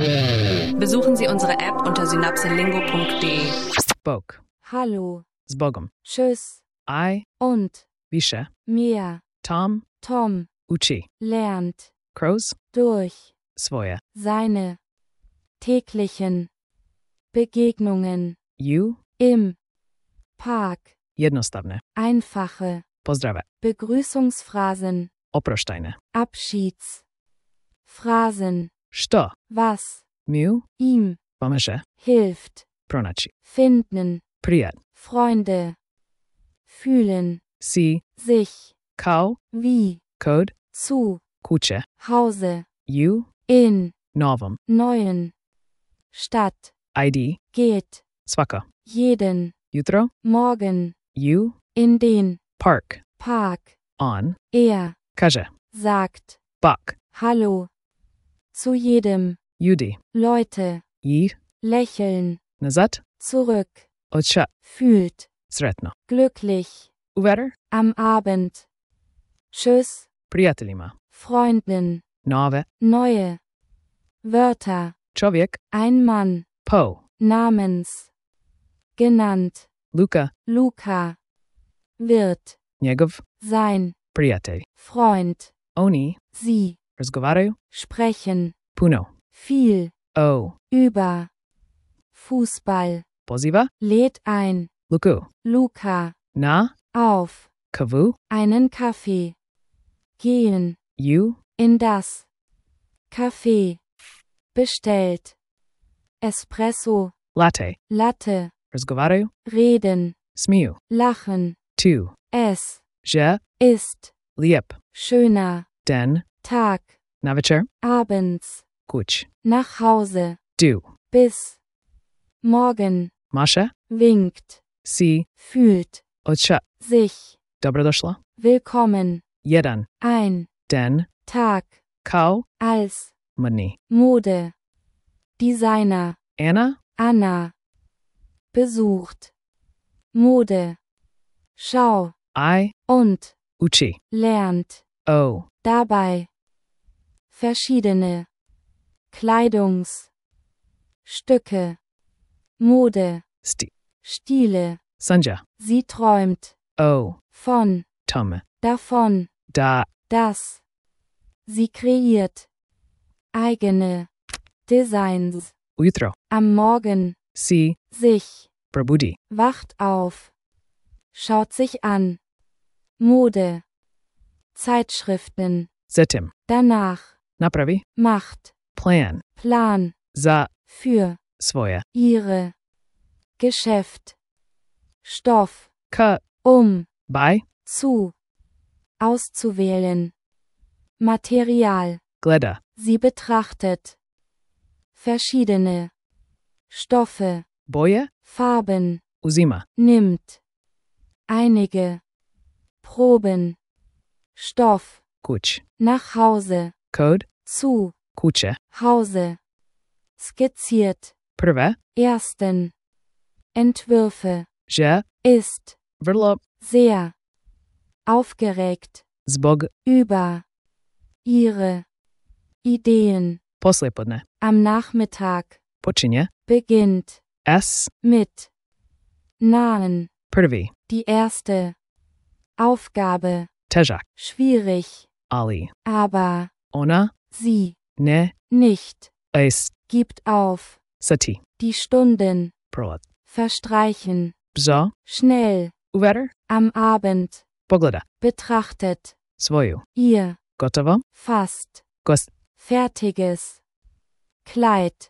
Besuchen Sie unsere App unter synapselingo.de. Bog. Hallo. Z Bogom. Tschüss. I. Und. Wische. Mehr. Tom. Tom. Uchi. Lernt. Crows. Durch. Svoje. Seine. Täglichen. Begegnungen. You. Im. Park. Jednostavne. Einfache. Pozdrave. Begrüßungsphrasen. Oproštajne. Abschiedsphrasen. Što? Was. Mu. Ihm. Pomaže. Hilft. Pronaći. Finden. Prijat. Freunde. Fühlen. Si. Sich. Kao. Wie. Kod. Zu. Kuće. Hause. You. In. Novom. Neuen. Stadt. ID. Geht. Svako. Jeden. Jutro. Morgen. You. In den. Park. Park. On. Er. Kaže. Sagt. Bak. Hallo. Zu jedem. Judi. Leute. Yi. Lächeln. Nazad. Zurück. Odša. Fühlt. Sretno. Glücklich. Uveter. Am Abend. Tschüss. Prijateljima. Freundin. Nove. Neue. Wörter. Čovjek. Ein Mann. Po. Namens. Genannt. Luka. Luca. Wird. Njegov. Sein. Prijatelj. Freund. Oni. Sie. Razgovaraju. Sprechen. Puno. Viel. O. Über. Fußball. Poziva. Lädt ein. Luku. Luca. Na. Auf. Kavu. Einen Kaffee. Gehen. You. In das. Kaffee. Bestellt. Espresso. Latte. Latte. Razgovaraju. Reden. Smiju. Lachen. Tu. Es. Že. Ist. Lijep. Schöner. Den. Tag. Navečer. Abends. Kuć. Nach Hause. Du. Bis. Morgen. Maše. Winkt. Si. Fühlt. Odša. Sich. Dobrodošla. Willkommen. Jedan. Ein. Den. Tag. Kao. Als. Mrni. Mode. Designer. Anna. Anna. Besucht. Mode. Schau. I. Und. Uči. Lernt. O. Dabei. Verschiedene. Kleidungsstücke. Mode. Sti. Stile. Sanja. Sie träumt. O. Von. Tome. Davon. Da. Das. Sie kreiert. Eigene. Designs. Ujutro. Am Morgen. Si. Sich. Probudi. Wacht auf. Schaut sich an. Mode. Zeitschriften. Zetim. Danach. Napravi. Macht. Plan. Plan. Za. Für. Svoje. Ihre. Geschäft. Stoff. Ka. By. Zu. Auszuwählen. Material. Gleda. Sie betrachtet. Verschiedene. Stoffe. Boje. Farben. Uzima. Nimmt. Einige. Proben. Stoff. Kuć. Nach Hause. Code. Zu. Kuće. Hause. Skizziert. Prve. Ersten. Entwürfe. Že. Ist. Vrlo. Sehr. Aufgeregt. Zbog. Über. Ihre. Ideen. Poslijepodne. Am Nachmittag. Počinje. Beginnt. S. Mit. Nahen. Prvi. Die erste. Aufgabe. Težak. Schwierig. Ali. Aber. Ona. Sie. Ne. Nicht. Ist. Gibt auf. Sati. Die Stunden. Prolaz. Verstreichen. Bzo. Schnell. Uveter. Am Abend. Pogleda. Betrachtet. Svoju. Ihr. Gotovo. Fast. Gost. Fertiges. Kleid.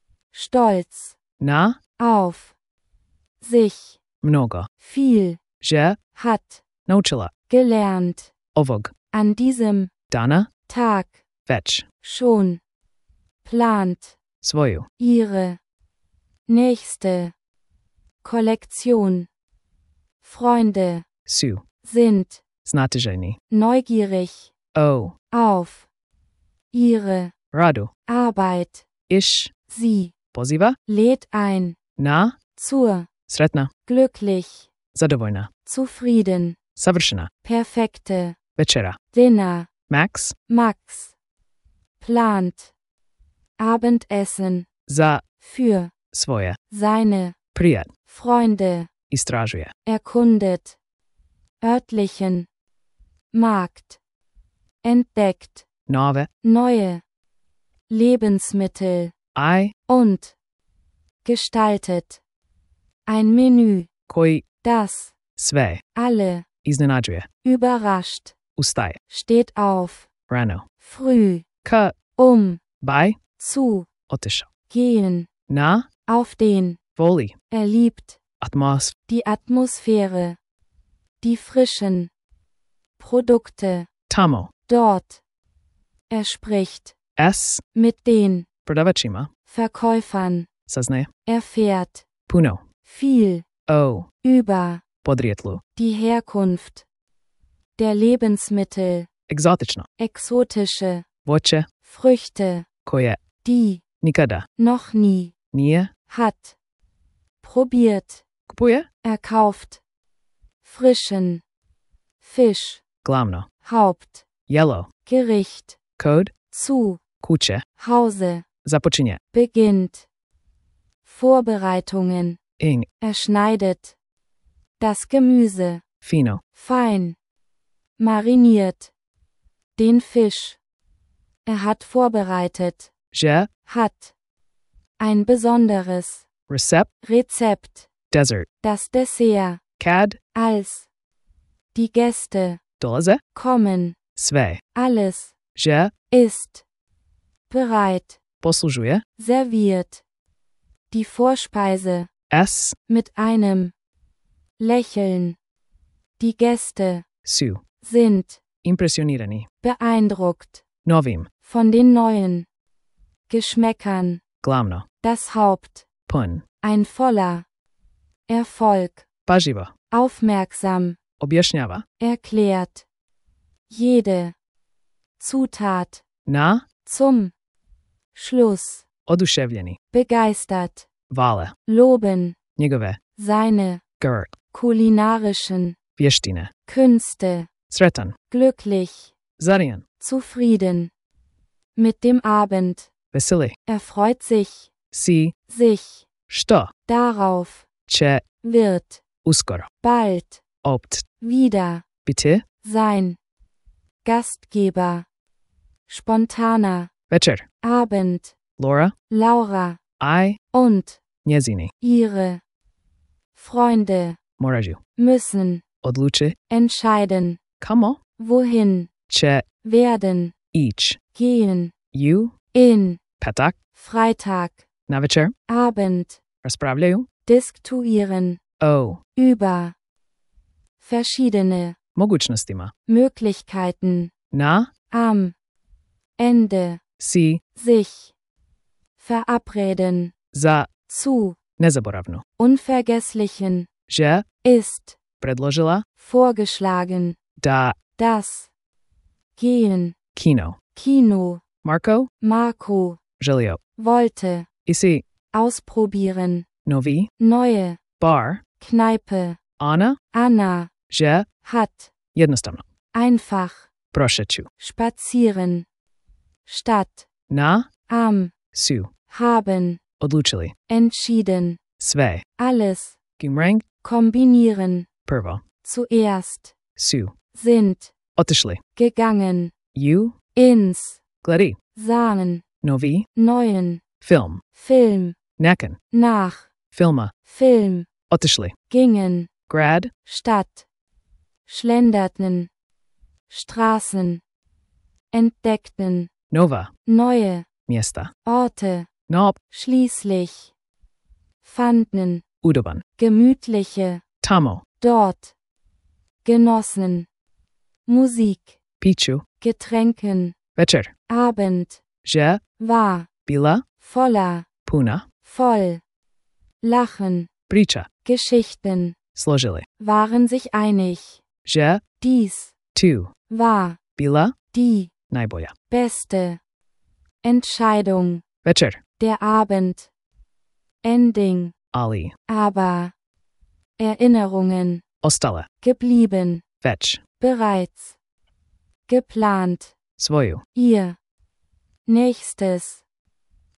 Stolz. Na. Auf. Sich. Mnogo. Viel. Že. Hat. Naučila. Gelernt. Ovog. An diesem Dana. Tag. Već. Schon. Plant. Svoju. Ihre. Nächste. Kollektion. Freunde. Su. Sind. Znatiženi. Neugierig. O. Auf. Ihre. Radu. Arbeit. Iš. Sie. Poziva. Lädt ein. Na. Zur. Sretna. Glücklich. Zadovoljna. Zufrieden. Savršena. Perfekte. Večera. Dinner. Max. Max. Plant. Abendessen. za Für. svoje Seine. prijat Freunde. istražuje. Erkundet. Örtlichen. Markt. Entdeckt. Nove Neue. Lebensmittel. ai Und. Gestaltet. Ein Menü. koji Das. sve Alle. iznenađuje. Überrascht. Ustaje Steht auf. rano. Früh. K by Zu. otišao. Gehen. Na Auf den. voli Liebt. Die Atmosphäre. Die frischen Produkte. tamo Dort. Spricht. s Mit den prodavačima Verkäufern. saznaje Erfährt. puno Viel. o Über. podrijetlu. Die Herkunft. Der Lebensmittel. Egzotično. Exotische. Voće Früchte. koje Die. nikada Noch nie. nije Hat. Probiert. kupuje. Erkauft. Frischen. Fisch. Glavno. Haupt. Yellow. Gericht. Kod Zu. kuće Hause. započinje. Beginnt. Vorbereitungen. In Schneidet. Das Gemüse. fino. Fein. Mariniert. Den Fisch. Hat vorbereitet. Že Hat. Ein besonderes Rezept. desert. Das Dessert. Kad Als. Die Gäste. dolaze. Kommen. Sve. Alles. Že Ist. Bereit. poslužuje. Serviert. Die Vorspeise. S Mit einem Lächeln. Die Gäste su sind impresionirani beeindruckt novim. von den neuen Geschmäckern. Glavno. Das Haupt. Pun. Ein voller Erfolg. Paživo. Aufmerksam. Objašnjava. Erklärt. Jede Zutat. Na Zum Schluss. oduševljeni. Begeistert. Vale. Loben. Njegove Seine gr kulinarischen vještine. Künste. Sretan. Glücklich. Zarijan. Zufrieden. Mit dem Abend. Veseli. Freut sich. Si Sich. što Darauf. će Wird. uskoro Bald. opt Wieder. biti Sein. Gastgeber. Spontaner. večer. Abend. Laura. Laura. I Und. njezini. Ihre Freunde. Moraju. Müssen. Odluči Entscheiden. kamo Wohin. će Werden. ić. Gehen. Ju In. petak Freitag. na večer Abend. raspravljaju Diskutieren. o Über. Verschiedene mogućnostima. Möglichkeiten. Na Am Ende. si Sich. Verabreden. za Zu. nezaboravnu. Unvergesslichen. Že Ist. predložila Vorgeschlagen. da Das. Gehen. kino. Kino. Marko želio Wollte. i si Ausprobieren. novi Neue. bar. Kneipe. Anna. Že Hat. jednostavno Einfach. prošeću. Spazieren. Stadt. Na Am. su Haben. odlučili Entschieden. sve. Alles. Gimrang Kombinieren. prvo. Zuerst. Su Sind. otišli. Gegangen. Ju Ins. gledi Sahen. novi Neuen. film. Film. Nakon Nach. filma Film. otišli. Gingen. Grad Stadt. Schlenderten. Straßen. Entdeckten. nova Neue. mjesta. Orte. Nop Schließlich. Fanden. udoban. Gemütliche. Tamo Dort. Genossen. Musik. piću. Getränken. Večer. Abend. Že War. bila Voller. puna Voll. Lachen. priča. Geschichten. Složili. Waren sich einig. Že Dies. tu War. bila Die. najbolja. Beste. Entscheidung. Večer. Der Abend. Ending. Ali Aber. Erinnerungen. ostale. Geblieben. Već Bereits. Geplant. svoju. Ihr. Nächstes.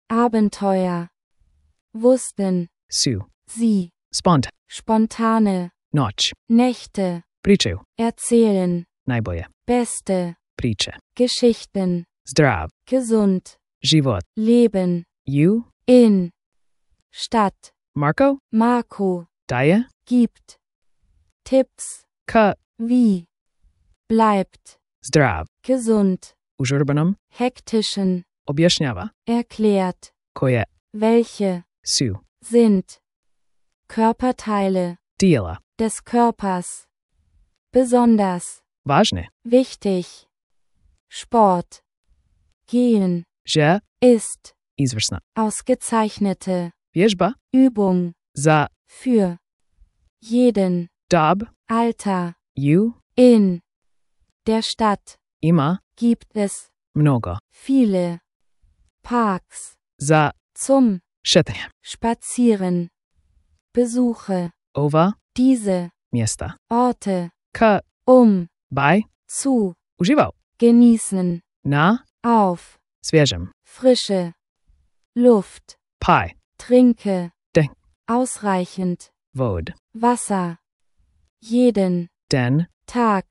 Abenteuer. Wussten. Su. Sie. Spontan. Spontane. Noć. Nächte. Pričaju. Erzählen. Najbolje. Beste. Priče. Geschichten. Zdrav. Gesund. Život. Leben. You. In. Stadt. Marco. Marco. Daje. Gibt. Tipps. Ka. Wie. Bleibt. Zdrav. Gesund. Užurbanom. Hektischen. Objašnjava. Erklärt. Koje. Welche. Su. Sind. Körperteile. Dijela. Des Körpers. Besonders. Važne. Wichtig. Sport. Gehen. Že. Ist. Izvrsna. Ausgezeichnete. Vježba. Übung. Za. Für. Jeden. Dob. Alter. You. In. Der Stadt. Ima. Gibt es. Mnogo. Viele. Parks. Za. Zum. Šetanje. Spazieren. Besuche. Ova. Diese. Mjesta. Orte. Ka. Bei. Zu. Uživao. Genießen. Na. Auf. Svježem. Frische. Luft. Pai. Trinke. Den. Ausreichend. Vod. Wasser. Jeden. Den. Tag.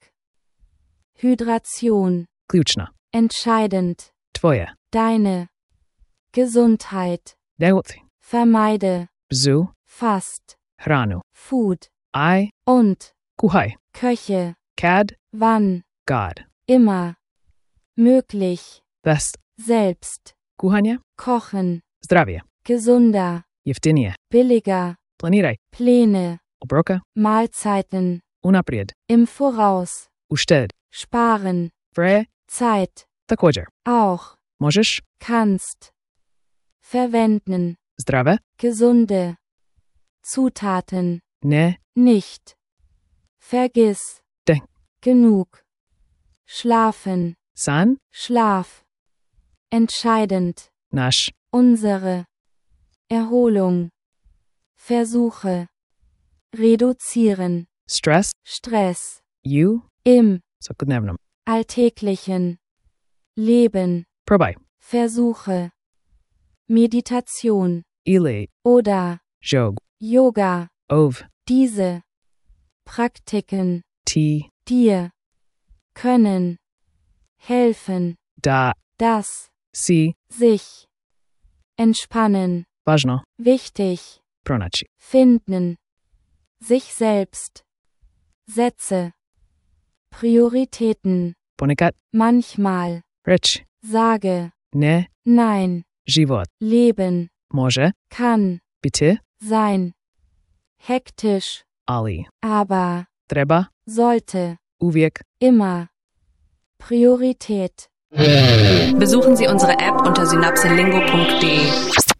Hydration. Ključna. Entscheidend. Tvoje. Deine. Gesundheit. Delci. Vermeide. Bzu. Fast. Hranu. Food. I. Und. Kuhaj. Köche. Kad. Wann. God. Immer. Möglich. Best. Selbst. Kuhanje. Kochen. Zdravije. Gesunder. Jeftinije. Billiger. Planiraj. Pläne. Obroka. Mahlzeiten. Unaprijed. Im Voraus. Ušted. Sparen. Vre. Zeit. Također. Auch. Možeš. Kannst. Verwenden. Zdrave. Gesunde. Zutaten. Ne. Nicht. Vergiss. Denk. Genug. Schlafen. San. Schlaf. Entscheidend. Naš. Unsere. Erholung. Versuche. Reduzieren. Stress. Stress. You. Im. Svakodnevnom. Alltäglichen. Leben. Probaj. Versuche. Meditation. Ili. Oder. Jog. Yoga. Ov. Diese. Praktiken. Ti. Dir. Können. Helfen. Da. Das. Si. Sich. Entspannen. Važno. Wichtig. Pronaći. Finden. Sich selbst. Sätze. Prioritäten. Ponekad. Manchmal. Reći. Sage. Ne. Nein. Život. Leben. Može. Kann. Biti. Sein. Hektisch. Ali. Aber. Treba. Sollte. Uvijek. Immer. Priorität. Besuchen Sie unsere App unter synapselingo.de.